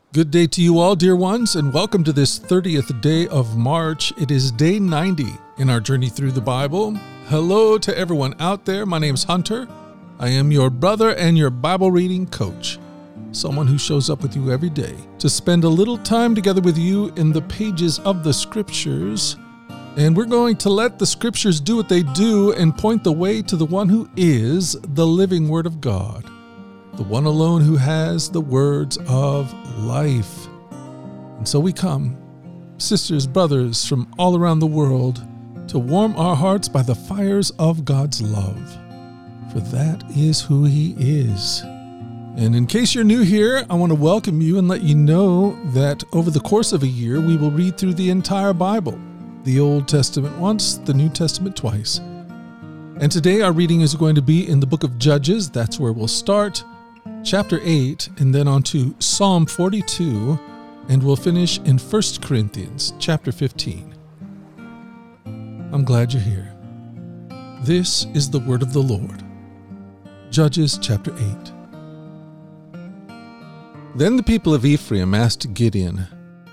Good day to you all, dear ones, and welcome to this 30th day of March. It is day 90 in our journey through the Bible. Hello to everyone out there. My name's Hunter. I am your brother and your Bible reading coach, someone who shows up with you every day to spend a little time together with you in the pages of the Scriptures. And we're going to let the Scriptures do what they do and point the way to the one who is the living Word of God, the one alone who has the words of life. And so we come, sisters, brothers from all around the world, to warm our hearts by the fires of God's love, for that is who He is. And in case you're new here, I want to welcome you and let you know that over the course of a year, we will read through the entire Bible, the Old Testament once, the New Testament twice. And today our reading is going to be in the book of Judges. That's where we'll start. Chapter 8, and then on to Psalm 42, and we'll finish in 1 Corinthians chapter 15. I'm glad you're here. This is the word of the Lord. Judges chapter 8. Then the people of Ephraim asked Gideon,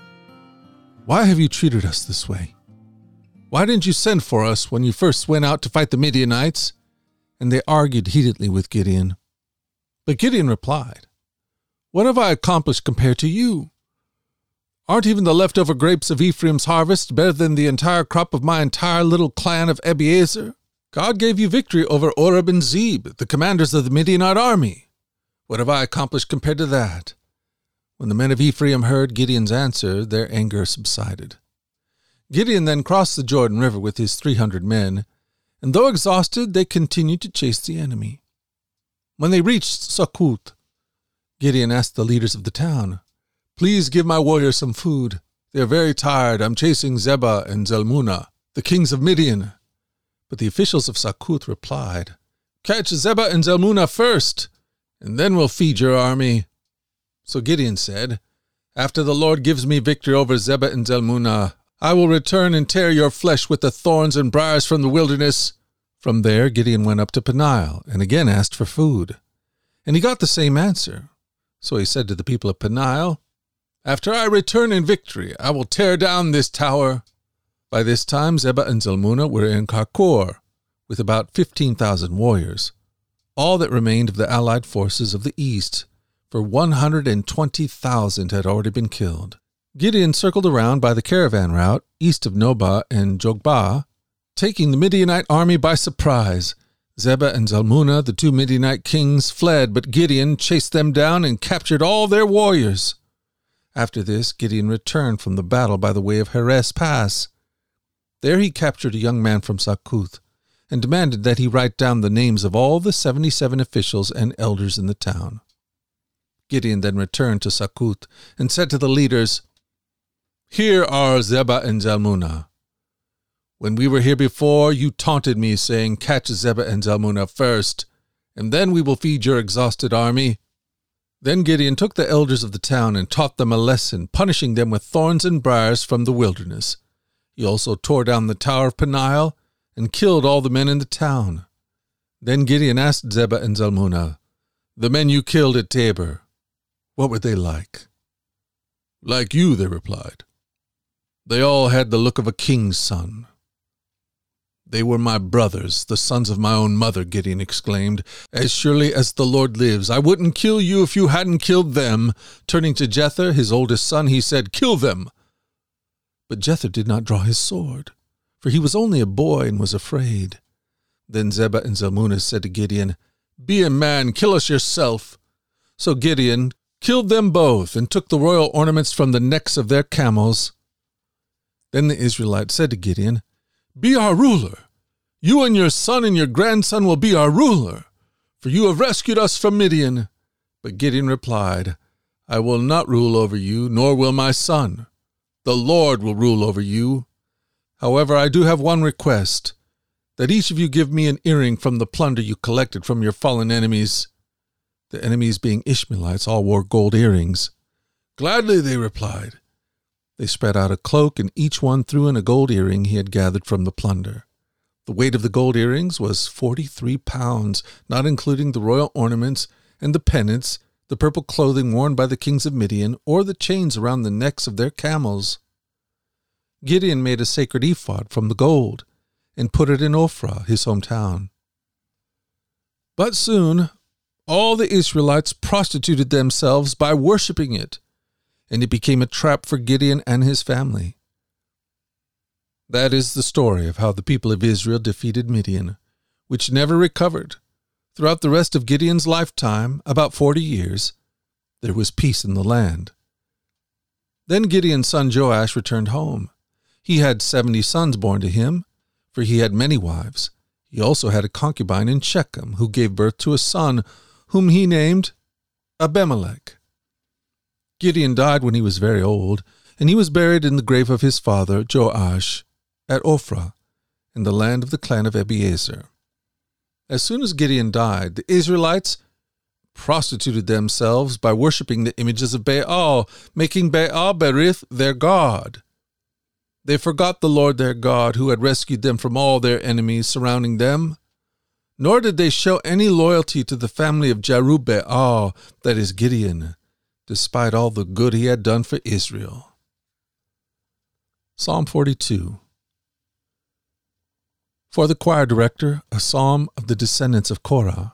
"Why have you treated us this way? Why didn't you send for us when you first went out to fight the Midianites?" And they argued heatedly with Gideon. But Gideon replied, "What have I accomplished compared to you? Aren't even the leftover grapes of Ephraim's harvest better than the entire crop of my entire little clan of Abiezer? God gave you victory over Oreb and Zeb, the commanders of the Midianite army. What have I accomplished compared to that?" When the men of Ephraim heard Gideon's answer, their anger subsided. Gideon then crossed the Jordan River with his 300 men, and though exhausted, they continued to chase the enemy. When they reached Succoth, Gideon asked the leaders of the town, "Please give my warriors some food. They are very tired. I'm chasing Zebah and Zalmunna, the kings of Midian." But the officials of Succoth replied, "Catch Zebah and Zalmunna first, and then we'll feed your army." So Gideon said, "After the Lord gives me victory over Zebah and Zalmunna, I will return and tear your flesh with the thorns and briars from the wilderness." From there, Gideon went up to Peniel and again asked for food. And he got the same answer. So he said to the people of Peniel, "After I return in victory, I will tear down this tower." By this time, Zebah and Zalmunna were in Karkor, with about 15,000 warriors, all that remained of the allied forces of the east, for 120,000 had already been killed. Gideon circled around by the caravan route, east of Nobah and Jogbah, taking the Midianite army by surprise. Zebah and Zalmunna, the two Midianite kings, fled, but Gideon chased them down and captured all their warriors. After this, Gideon returned from the battle by the way of Heres Pass. There he captured a young man from Succoth and demanded that he write down the names of all the 77 officials and elders in the town. Gideon then returned to Succoth and said to the leaders, "Here are Zebah and Zalmunna. When we were here before, you taunted me, saying, 'Catch Zebah and Zalmunna first, and then we will feed your exhausted army.'" Then Gideon took the elders of the town and taught them a lesson, punishing them with thorns and briars from the wilderness. He also tore down the tower of Peniel and killed all the men in the town. Then Gideon asked Zebah and Zalmunna, "The men you killed at Tabor, what were they like?" "Like you," they replied. "They all had the look of a king's son." "They were my brothers, the sons of my own mother," Gideon exclaimed. "As surely as the Lord lives, I wouldn't kill you if you hadn't killed them." Turning to Jether, his oldest son, he said, "Kill them." But Jether did not draw his sword, for he was only a boy and was afraid. Then Zebah and Zalmunna said to Gideon, "Be a man, kill us yourself." So Gideon killed them both and took the royal ornaments from the necks of their camels. Then the Israelites said to Gideon, "Be our ruler. You and your son and your grandson will be our ruler, for you have rescued us from Midian." But Gideon replied, "I will not rule over you, nor will my son. The Lord will rule over you. However, I do have one request, that each of you give me an earring from the plunder you collected from your fallen enemies." The enemies, being Ishmaelites, all wore gold earrings. "Gladly," they replied. They spread out a cloak, and each one threw in a gold earring he had gathered from the plunder. The weight of the gold earrings was 43 pounds, not including the royal ornaments and the pendants the purple clothing worn by the kings of Midian, or the chains around the necks of their camels. Gideon made a sacred ephod from the gold and put it in Ophrah, his hometown. But soon all the Israelites prostituted themselves by worshiping it, and it became a trap for Gideon and his family. That is the story of how the people of Israel defeated Midian, which never recovered. Throughout the rest of Gideon's lifetime, about 40 years, there was peace in the land. Then Gideon's son Joash returned home. He had 70 sons born to him, for he had many wives. He also had a concubine in Shechem, who gave birth to a son, whom he named Abimelech. Gideon died when he was very old, and he was buried in the grave of his father Joash at Ophrah, in the land of the clan of Abiezer. As soon as Gideon died, the Israelites prostituted themselves by worshipping the images of Baal, making Baal Berith their god. They forgot the Lord their God, who had rescued them from all their enemies surrounding them, nor did they show any loyalty to the family of Jerubbaal, that is Gideon, despite all the good he had done for Israel. Psalm 42. For the choir director, a psalm of the descendants of Korah.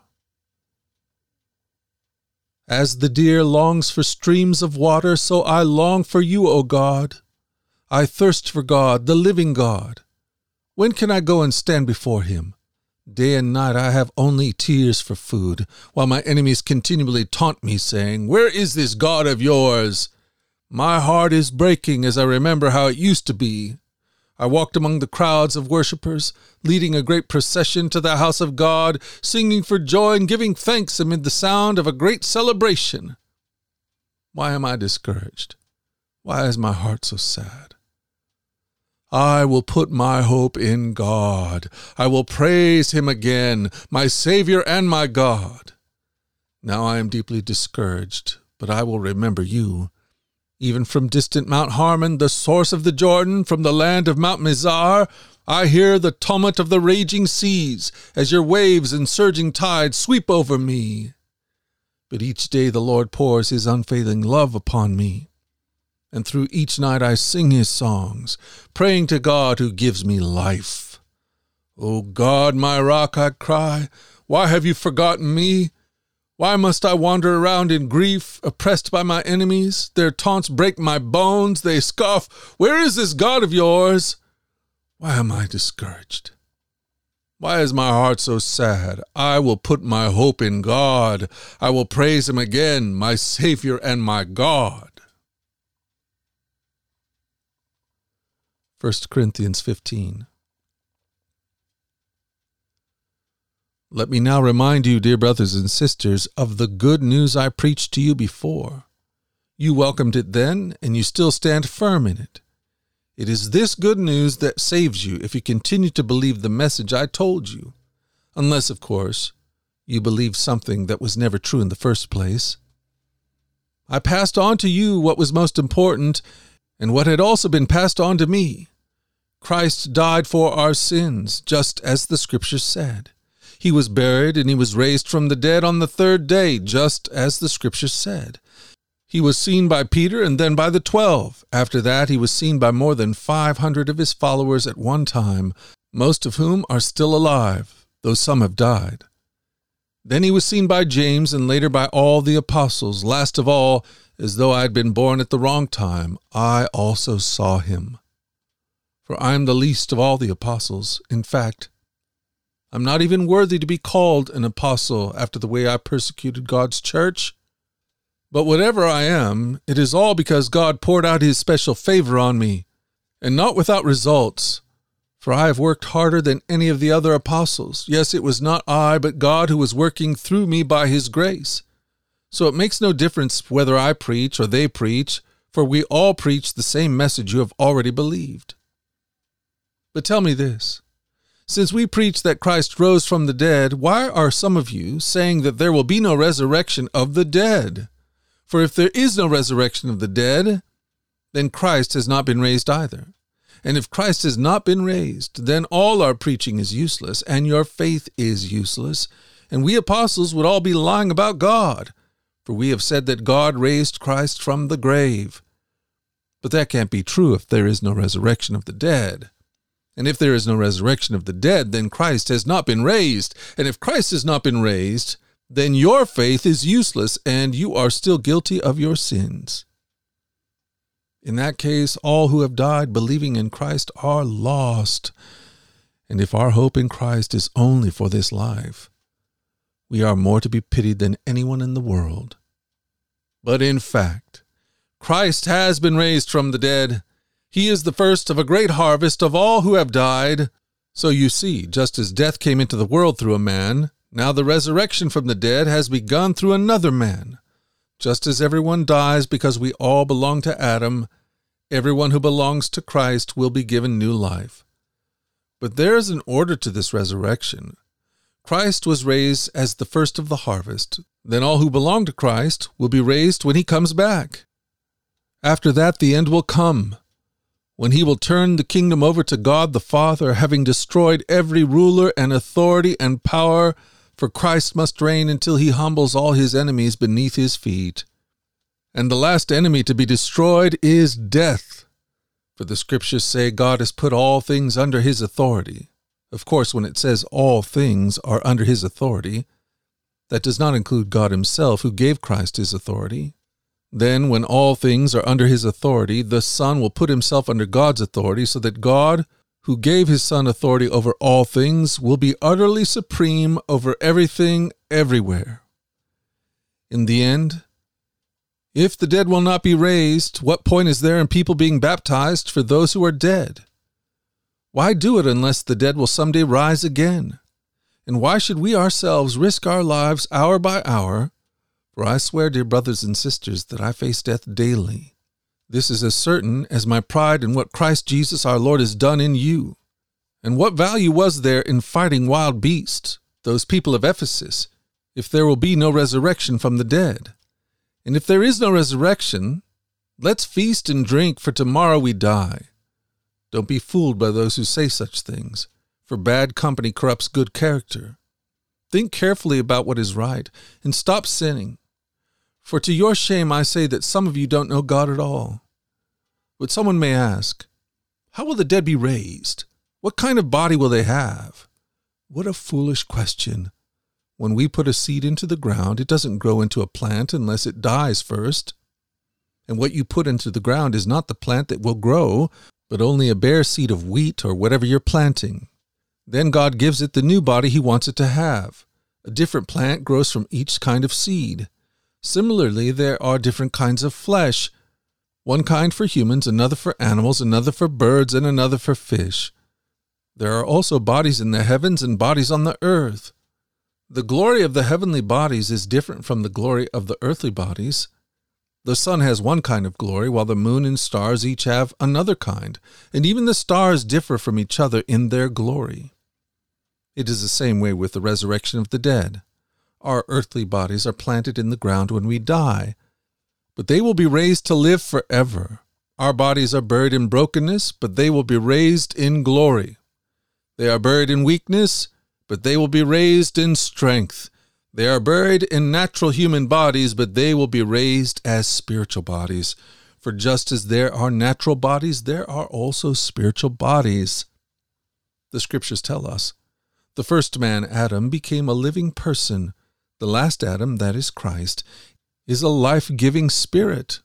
As the deer longs for streams of water, so I long for you, O God. I thirst for God, the living God. When can I go and stand before him? Day and night I have only tears for food, while my enemies continually taunt me, saying, Where is this God of yours? My heart is breaking as I remember how it used to be. I walked among the crowds of worshippers, leading a great procession to the house of God, singing for joy and giving thanks amid the sound of a great celebration. Why am I discouraged? Why is my heart so sad? I will put my hope in God. I will praise him again, my Savior and my God. Now I am deeply discouraged, but I will remember you. Even from distant Mount Harmon, the source of the Jordan, from the land of Mount Mizar, I hear the tumult of the raging seas, as your waves and surging tides sweep over me. But each day the Lord pours his unfailing love upon me, and through each night I sing his songs, praying to God who gives me life. O God, my rock, I cry, why have you forgotten me? Why must I wander around in grief, oppressed by my enemies? Their taunts break my bones. They scoff, Where is this God of yours? Why am I discouraged? Why is my heart so sad? I will put my hope in God. I will praise him again, my Savior and my God. 1 Corinthians 15. Let me now remind you, dear brothers and sisters, of the good news I preached to you before. You welcomed it then, and you still stand firm in it. It is this good news that saves you if you continue to believe the message I told you, unless, of course, you believe something that was never true in the first place. I passed on to you what was most important, and what had also been passed on to me. Christ died for our sins, just as the Scriptures said. He was buried, and he was raised from the dead on the third day, just as the Scriptures said. He was seen by Peter and then by the 12. After that, he was seen by more than 500 of his followers at one time, most of whom are still alive, though some have died. Then he was seen by James and later by all the apostles. Last of all, as though I had been born at the wrong time, I also saw him. For I am the least of all the apostles. In fact, I'm not even worthy to be called an apostle after the way I persecuted God's church. But whatever I am, it is all because God poured out his special favor on me, and not without results. For I have worked harder than any of the other apostles. Yes, it was not I, but God who was working through me by his grace. So it makes no difference whether I preach or they preach, for we all preach the same message you have already believed. But tell me this. Since we preach that Christ rose from the dead, why are some of you saying that there will be no resurrection of the dead? For if there is no resurrection of the dead, then Christ has not been raised either. And if Christ has not been raised, then all our preaching is useless, and your faith is useless, and we apostles would all be lying about God. For we have said that God raised Christ from the grave. But that can't be true if there is no resurrection of the dead. And if there is no resurrection of the dead, then Christ has not been raised. And if Christ has not been raised, then your faith is useless and you are still guilty of your sins. In that case, all who have died believing in Christ are lost. And if our hope in Christ is only for this life, we are more to be pitied than anyone in the world. But in fact, Christ has been raised from the dead. He is the first of a great harvest of all who have died. So you see, just as death came into the world through a man, now the resurrection from the dead has begun through another man. Just as everyone dies because we all belong to Adam, everyone who belongs to Christ will be given new life. But there is an order to this resurrection. Christ was raised as the first of the harvest. Then all who belong to Christ will be raised when he comes back. After that, the end will come, when he will turn the kingdom over to God the Father, having destroyed every ruler and authority and power, for Christ must reign until he humbles all his enemies beneath his feet. And the last enemy to be destroyed is death. For the scriptures say God has put all things under his authority. Of course, when it says all things are under his authority, that does not include God himself, who gave Christ his authority. Then, when all things are under his authority, the Son will put himself under God's authority, so that God, who gave his Son authority over all things, will be utterly supreme over everything, everywhere. In the end, if the dead will not be raised, what point is there in people being baptized for those who are dead? Why do it unless the dead will someday rise again? And why should we ourselves risk our lives hour by hour? For I swear, dear brothers and sisters, that I face death daily. This is as certain as my pride in what Christ Jesus our Lord has done in you. And what value was there in fighting wild beasts, those people of Ephesus, if there will be no resurrection from the dead? And if there is no resurrection, let's feast and drink, for tomorrow we die. Don't be fooled by those who say such things, for bad company corrupts good character. Think carefully about what is right, and stop sinning. For to your shame I say that some of you don't know God at all. But someone may ask, how will the dead be raised? What kind of body will they have? What a foolish question. When we put a seed into the ground, it doesn't grow into a plant unless it dies first. And what you put into the ground is not the plant that will grow, but only a bare seed of wheat or whatever you're planting. Then God gives it the new body he wants it to have. A different plant grows from each kind of seed. Similarly, there are different kinds of flesh. One kind for humans, another for animals, another for birds, and another for fish. There are also bodies in the heavens and bodies on the earth. The glory of the heavenly bodies is different from the glory of the earthly bodies. The sun has one kind of glory, while the moon and stars each have another kind, and even the stars differ from each other in their glory. It is the same way with the resurrection of the dead. Our earthly bodies are planted in the ground when we die, but they will be raised to live forever. Our bodies are buried in brokenness, but they will be raised in glory. They are buried in weakness, but they will be raised in strength. They are buried in natural human bodies, but they will be raised as spiritual bodies. For just as there are natural bodies, there are also spiritual bodies. The scriptures tell us, the first man, Adam, became a living person. The last Adam, that is Christ, is a life-giving spirit.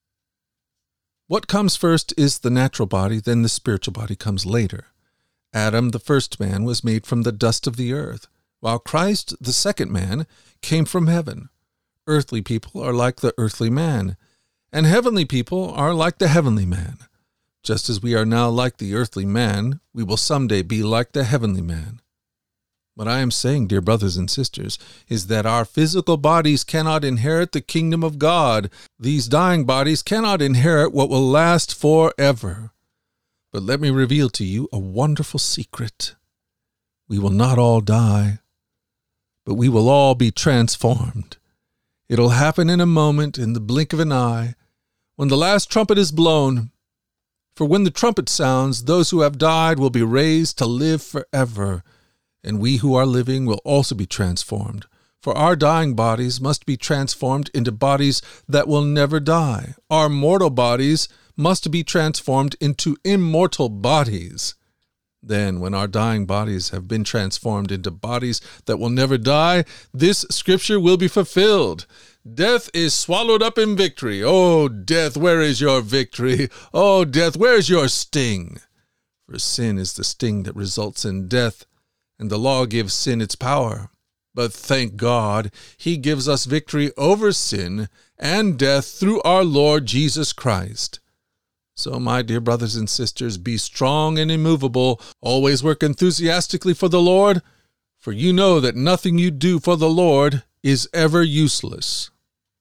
What comes first is the natural body, then the spiritual body comes later. Adam, the first man, was made from the dust of the earth, while Christ, the second man, came from heaven. Earthly people are like the earthly man, and heavenly people are like the heavenly man. Just as we are now like the earthly man, we will someday be like the heavenly man. What I am saying, dear brothers and sisters, is that our physical bodies cannot inherit the kingdom of God. These dying bodies cannot inherit what will last forever. But let me reveal to you a wonderful secret. We will not all die, but we will all be transformed. It'll happen in a moment, in the blink of an eye, when the last trumpet is blown. For when the trumpet sounds, those who have died will be raised to live forever, and we who are living will also be transformed. For our dying bodies must be transformed into bodies that will never die. Our mortal bodies must be transformed into immortal bodies. Then, when our dying bodies have been transformed into bodies that will never die, this scripture will be fulfilled. Death is swallowed up in victory. Oh, death, where is your victory? Oh, death, where is your sting? For sin is the sting that results in death, and the law gives sin its power. But thank God, He gives us victory over sin and death through our Lord Jesus Christ. So, my dear brothers and sisters, be strong and immovable. Always work enthusiastically for the Lord, for you know that nothing you do for the Lord is ever useless.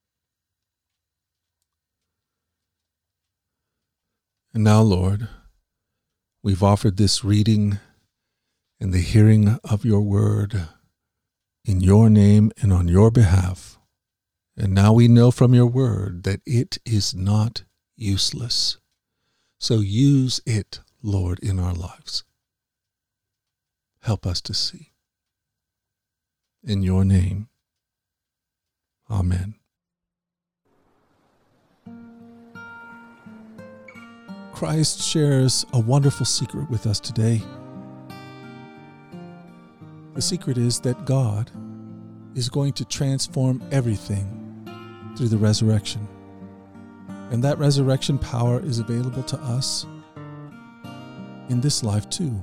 And now, Lord, we've offered this reading and the hearing of your word in your name and on your behalf. And now we know from your word that it is not useless. So use it, Lord, in our lives. Help us to see. In your name, amen. Christ shares a wonderful secret with us today. The secret is that God is going to transform everything through the resurrection. And that resurrection power is available to us in this life too.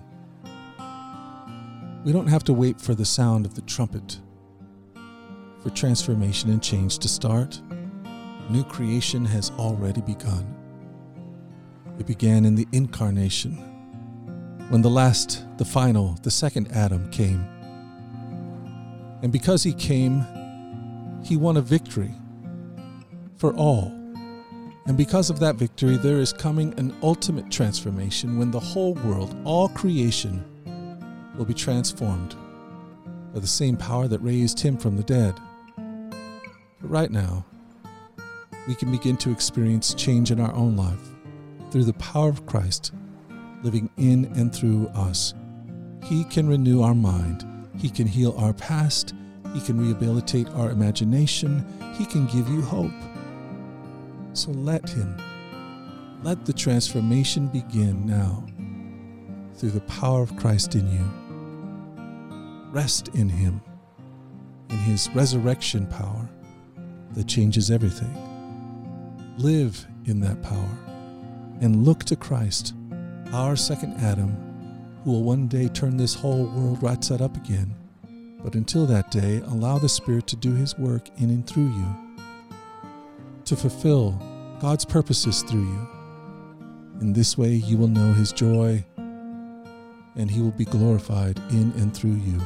We don't have to wait for the sound of the trumpet for transformation and change to start. New creation has already begun. It began in the incarnation, when the second Adam came. And because he came, he won a victory for all. And because of that victory, there is coming an ultimate transformation when the whole world, all creation, will be transformed by the same power that raised him from the dead. But right now, we can begin to experience change in our own life through the power of Christ living in and through us. He can renew our mind. He can heal our past. He can rehabilitate our imagination. He can give you hope. So let the transformation begin now through the power of Christ in you. Rest in Him, in His resurrection power that changes everything. Live in that power and look to Christ, our second Adam, who will one day turn this whole world right side up again. But until that day, allow the Spirit to do His work in and through you, to fulfill God's purposes through you. In this way, you will know His joy, and He will be glorified in and through you.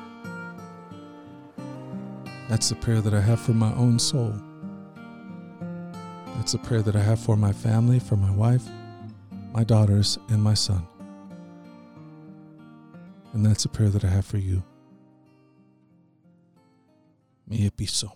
That's the prayer that I have for my own soul. That's the prayer that I have for my family, for my wife, my daughters, and my son. And that's the prayer that I have for you. May it be so.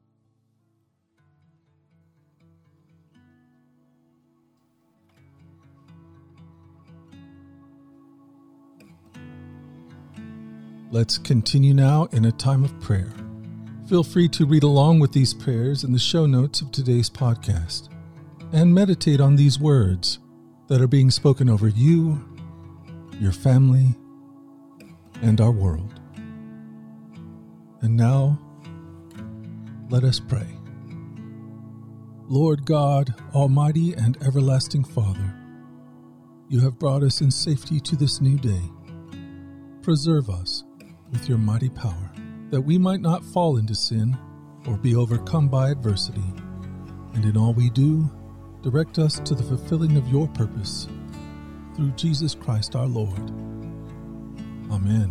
Let's continue now in a time of prayer. Feel free to read along with these prayers in the show notes of today's podcast and meditate on these words that are being spoken over you, your family, and our world. And now, let us pray. Lord God, Almighty and everlasting Father, you have brought us in safety to this new day. Preserve us with your mighty power, that we might not fall into sin or be overcome by adversity. And in all we do, direct us to the fulfilling of your purpose, through Jesus Christ our Lord. Amen.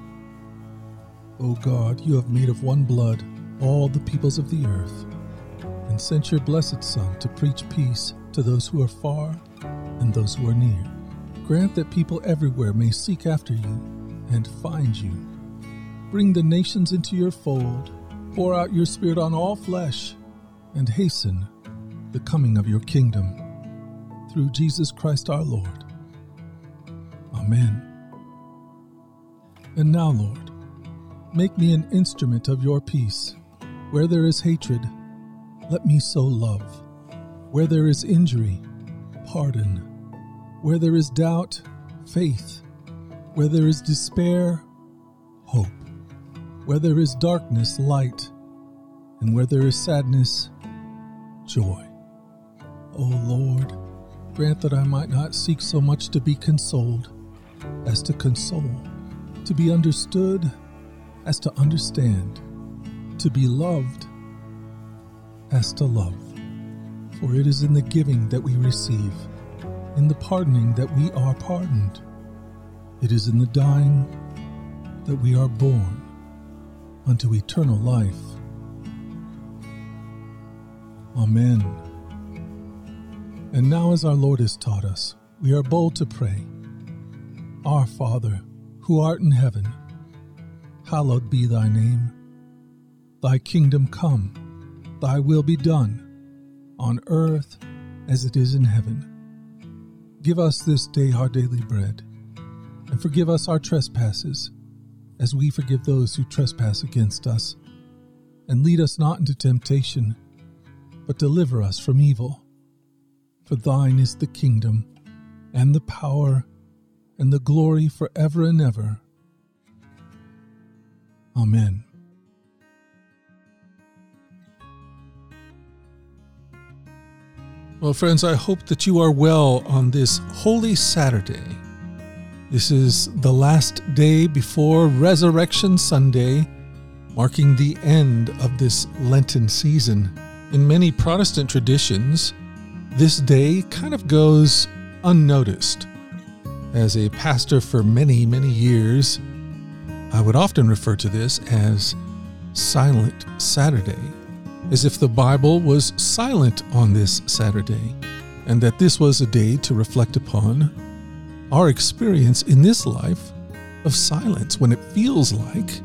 O God, you have made of one blood all the peoples of the earth, and sent your blessed Son to preach peace to those who are far and those who are near. Grant that people everywhere may seek after you and find you. Bring the nations into your fold, pour out your Spirit on all flesh, and hasten the coming of your kingdom. Through Jesus Christ our Lord. Amen. And now, Lord, Make me an instrument of your peace. Where there is hatred, let me sow love. Where there is injury, pardon. Where there is doubt, faith. Where there is despair, hope. Where there is darkness, light. And where there is sadness, joy. O Lord, grant that I might not seek so much to be consoled as to console, to be understood as to understand, to be loved as to love. For it is in the giving that we receive, in the pardoning that we are pardoned. It is in the dying that we are born unto eternal life. Amen. And now, as our Lord has taught us, we are bold to pray. Our Father, who art in heaven, hallowed be thy name. Thy kingdom come, thy will be done, on earth as it is in heaven. Give us this day our daily bread, and forgive us our trespasses, as we forgive those who trespass against us. And lead us not into temptation, but deliver us from evil. For thine is the kingdom, and the power, and the glory forever and ever. Amen. Well, friends, I hope that you are well on this Holy Saturday. This is the last day before Resurrection Sunday, marking the end of this Lenten season. In many Protestant traditions, this day kind of goes unnoticed. As a pastor for many, many years, I would often refer to this as Silent Saturday, as if the Bible was silent on this Saturday, and that this was a day to reflect upon our experience in this life of silence, when it feels like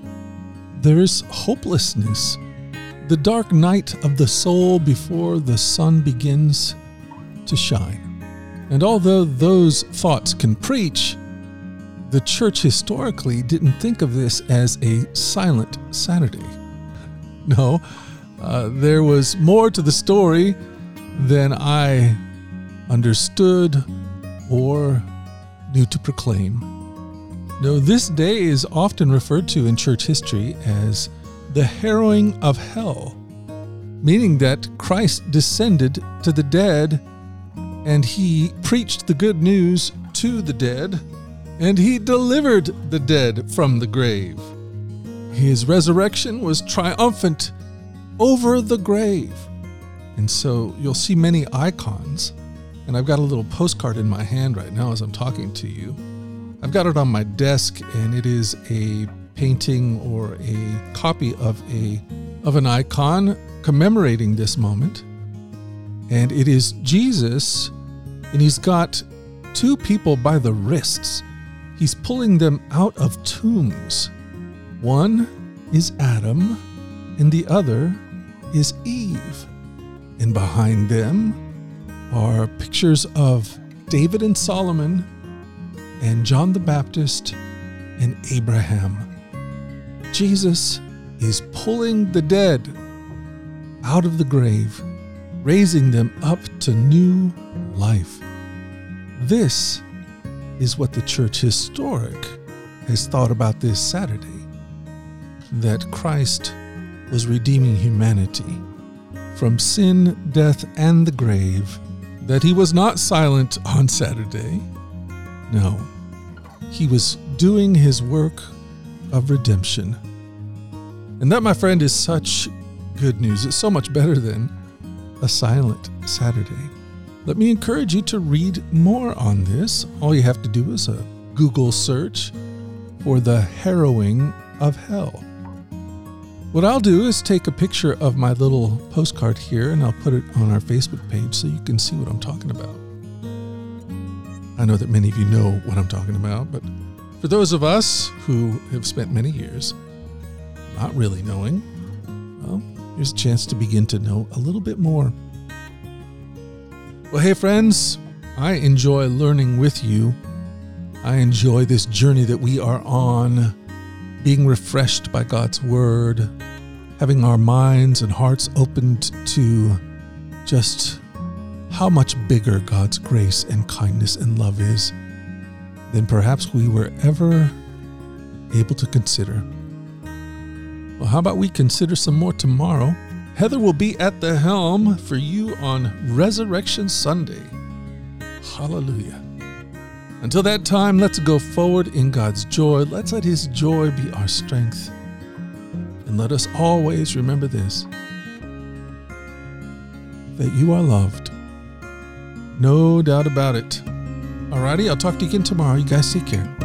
there's hopelessness, the dark night of the soul before the sun begins to shine. And although those thoughts can preach, the church historically didn't think of this as a silent Saturday. No, there was more to the story than I understood or knew to proclaim. No, this day is often referred to in church history as the harrowing of hell, meaning that Christ descended to the dead, and he preached the good news to the dead, and he delivered the dead from the grave. His resurrection was triumphant over the grave. And so you'll see many icons, and I've got a little postcard in my hand right now as I'm talking to you. I've got it on my desk, and it is a painting or a copy of an icon commemorating this moment. And it is Jesus, and he's got two people by the wrists. He's pulling them out of tombs. One is Adam, and the other is Eve. And behind them are pictures of David and Solomon, and John the Baptist, and Abraham. Jesus is pulling the dead out of the grave, raising them up to new life. This is what the church historic has thought about this Saturday, that Christ was redeeming humanity from sin, death, and the grave, that he was not silent on Saturday. No, he was doing his work of redemption. And that, my friend, is such good news. It's so much better than a silent Saturday. Let me encourage you to read more on this. All you have to do is a Google search for the harrowing of hell. What I'll do is take a picture of my little postcard here, and I'll put it on our Facebook page so you can see what I'm talking about. I know that many of you know what I'm talking about, but for those of us who have spent many years not really knowing, well, here's a chance to begin to know a little bit more. Well, hey friends, I enjoy learning with you. I enjoy this journey that we are on, being refreshed by God's word, having our minds and hearts opened to just how much bigger God's grace and kindness and love is than perhaps we were ever able to consider. Well, how about we consider some more tomorrow? Heather will be at the helm for you on Resurrection Sunday. Hallelujah. Until that time, let's go forward in God's joy. Let's let His joy be our strength. And let us always remember this, that you are loved. No doubt about it. Alrighty, I'll talk to you again tomorrow. You guys take care.